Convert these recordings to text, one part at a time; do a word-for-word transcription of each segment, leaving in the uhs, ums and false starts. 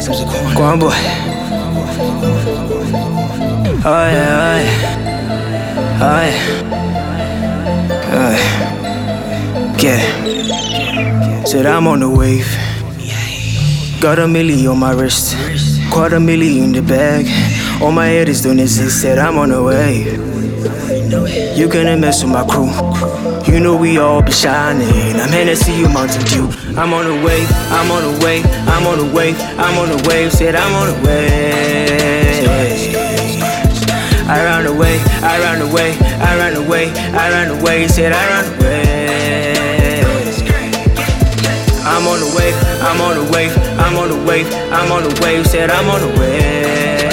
Go on, boy. Oh yeah, oh yeah, oh yeah, oh yeah. Get it. Said I'm on the wave. Got a milli on my wrist, quarter milli in the bag. All my head is doing is this. Said I'm on the wave. You couldn't mess with my crew. You know we all be shining. I'm here to see you, Mountain Dew. I'm on the wave, I'm on the wave, I'm on the wave, I'm on the wave. Said I'm on the wave. I ran away, I ran away, I ran away, I ran away. Said I ran away. I'm on the wave, I'm on the wave, I'm on the wave, I'm on the wave. Said I'm on the wave.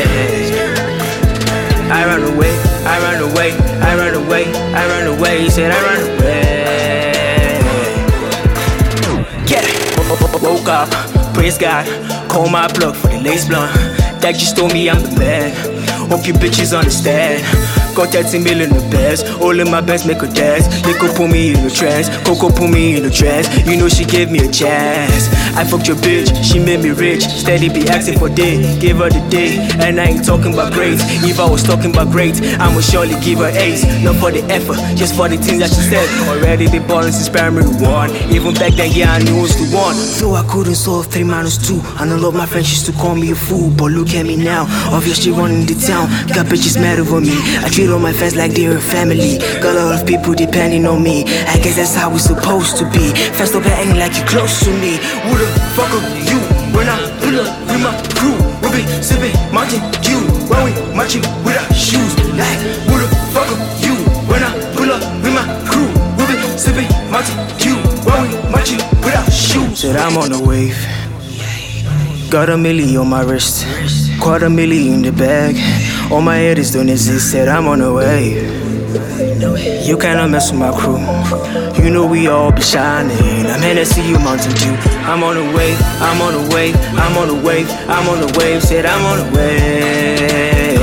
I ran away, I ran away, I ran away, I ran away. He said I ran away. Get it. Woke up, praise God, call my plug for the lace blunt. That just told me I'm the man. Hope you bitches understand. Got thirty million in the bags. All in my bags make her dance. Nico put me in the trance. Coco put me in the trance. You know she gave me a chance. I fucked your bitch, she made me rich. Steady be asking for day. Give her the day, and I ain't talking about grades. If I was talking about grades, I'ma surely give her A's. Not for the effort, just for the things that she said. Already been ballin' since primary one. Even back then, yeah, I knew it was the one. Though I couldn't solve three minus two. And a lot of my friends used to call me a fool, but look at me now. Obviously running the town. Got bitches mad over me. I treat all my friends like they're a family. Got a lot of people depending on me. I guess that's how it's supposed to be. Fast up acting like you're close to me. Who the fuck are you? When I pull up with my crew, we'll be sipping Mountain Dew while we marching with our shoes. Like, who the fuck are you? When I pull up with my crew, we'll be sipping Mountain Dew while we marching with our shoes. Said I'm on the wave. Got a milli on my wrist, quarter milli in the bag. All my head is doing is this. Said I'm on the wave. You cannot mess with my crew. You know we all be shining. I'm here to see you, Mountain Dew. I'm on the wave, I'm on the wave, I'm on the wave, I'm on the wave. Said I'm on the wave.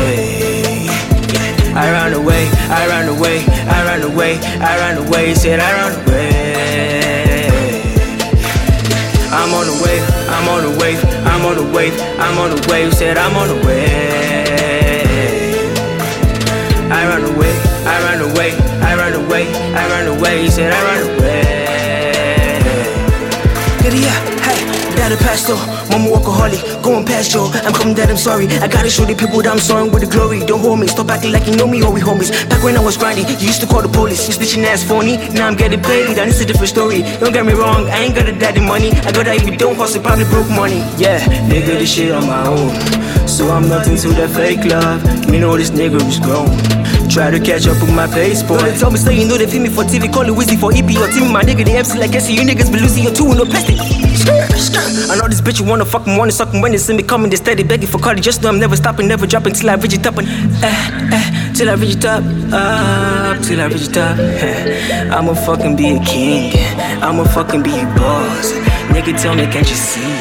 I ran away, I ran away, I ran away, I ran away. Said I ran away. I'm on the wave, I'm on the wave, I'm on the wave, I'm on the wave. Said I'm on the wave. I ran away, I ran away, I ran away, I ran away. He said I ran away. Yeah, hey, dad a pastor, mama workaholic, going past yo. I'm coming dad, I'm sorry. I gotta show the people that I'm soaring with the glory. Don't hold me, stop acting like you know me or we homies. Back when I was grinding, you used to call the police. You snitching ass phony, now I'm getting paid. And it's a different story. Don't get me wrong, I ain't got a daddy money. I got that if you don't hustle, probably broke money. Yeah, nigga, this shit on my own. So I'm not into that fake love. You know this nigga is grown. Try to catch up with my pace, boy. They tell me so you know they feel me for T V, call it Wizzy for E P or Timmy. My nigga, the M C like S C, you niggas be losing your two and no plastic. I know this bitch you wanna fuck me, wanna suck me. When they see me coming, they steady begging for Cardi. Just know I'm never stopping, never dropping till I reach it up and eh, eh, till I reach it up, up, till I reach it up. Eh. I'ma fucking be a king, I'ma fucking be a boss. Nigga, tell me, can't you see?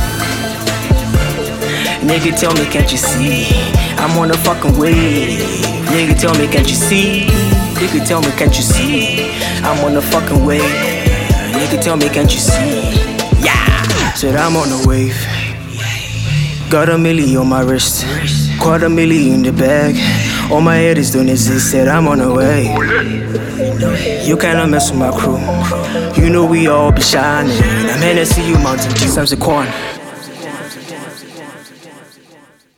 Nigga, tell me, can't you see? I'm on the fucking wave. Nigga, tell me, can't you see? Nigga, tell me, can't you see? I'm on the fucking wave. Nigga, tell me, can't you see? Yeah! Said I'm on the wave. Got a milli on my wrist, quarter milli in the bag. All my head is doing is this. Said I'm on the wave. You cannot mess with my crew. You know we all be shining. I'm here to see you, Mountain Dew. Sam's a corn.